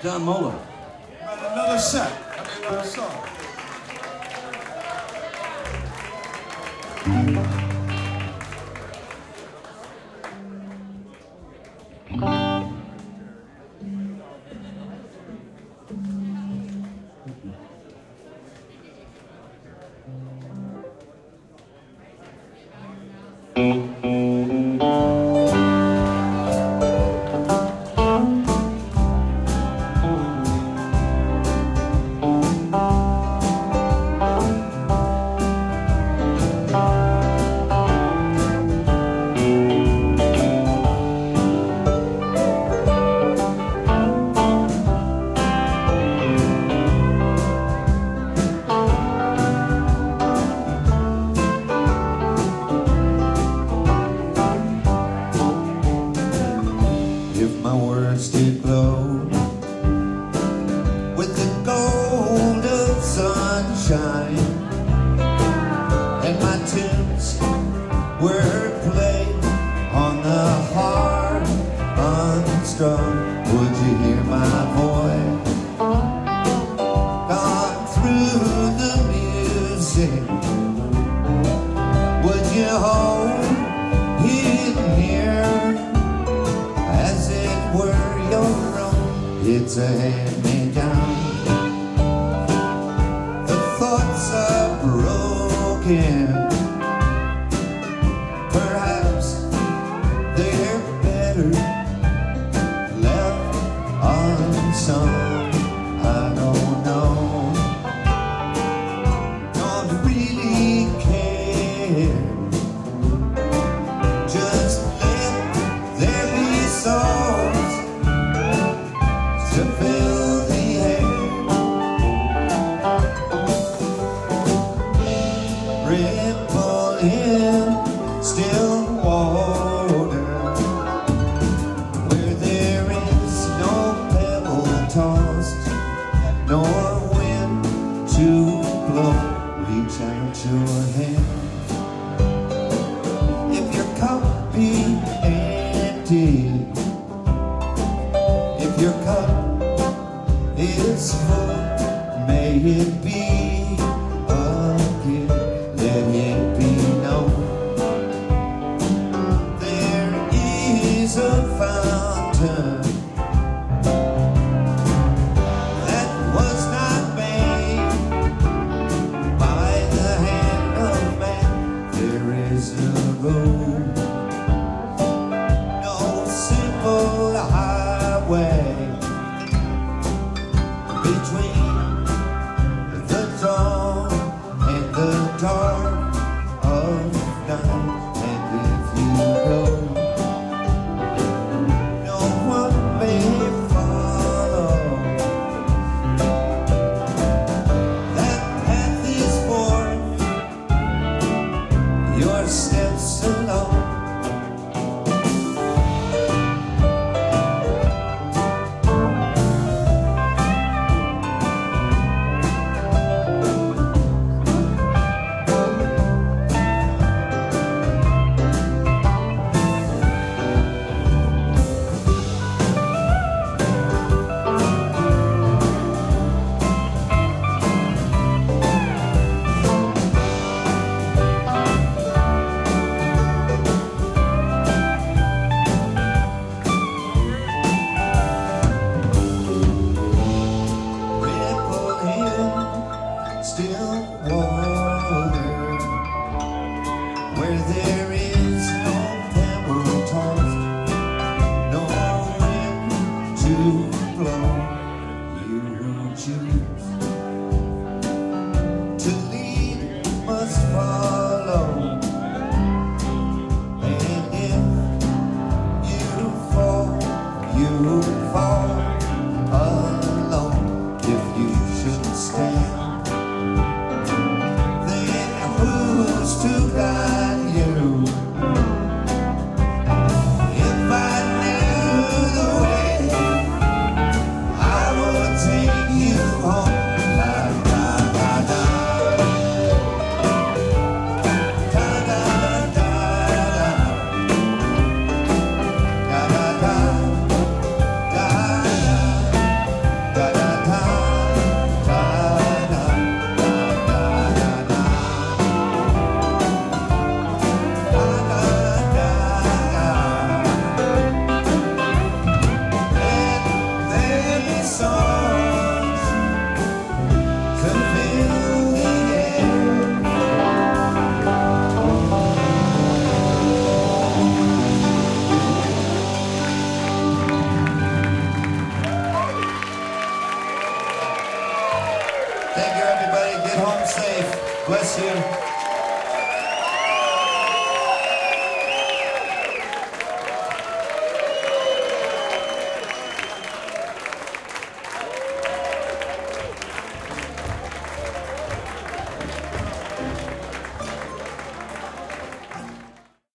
John Moeller. Another set. Another song. If my words did glow with the gold of sunshine, and my tunes were played on the harp unstrung, would you hear my voice gone through the music? Would you hold it near as it were your own? It's a hand-me-down. The thoughts are broken. Perhaps they're better left unsung. I don't know. Don't really care. Just let there be songs to fill the air. Ripple in still water, where there is no pebble tossed, nor wind to blow. Reach out your hand. If your cup be empty, if your cup is full, may it be again. Let it be known there is a fountain that was not made by the hand of man. There is a road, no simple highway between the dawn and the dark of night. And if you go, no one may follow. That path is for your steps alone. Ripple in still water, where there is